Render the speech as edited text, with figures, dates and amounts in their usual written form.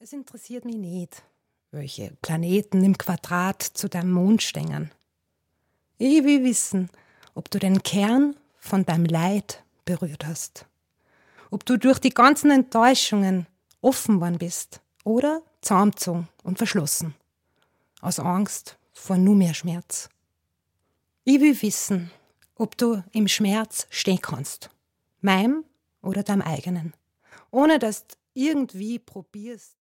Es interessiert mich nicht, welche Planeten im Quadrat zu deinem Mond stehen. Ich will wissen, ob du den Kern von deinem Leid berührt hast. Ob du durch die ganzen Enttäuschungen offen worden bist oder zusammengezogen und verschlossen. Aus Angst vor nur mehr Schmerz. Ich will wissen, ob du im Schmerz stehen kannst. Meinem oder deinem eigenen. Ohne dass du irgendwie probierst,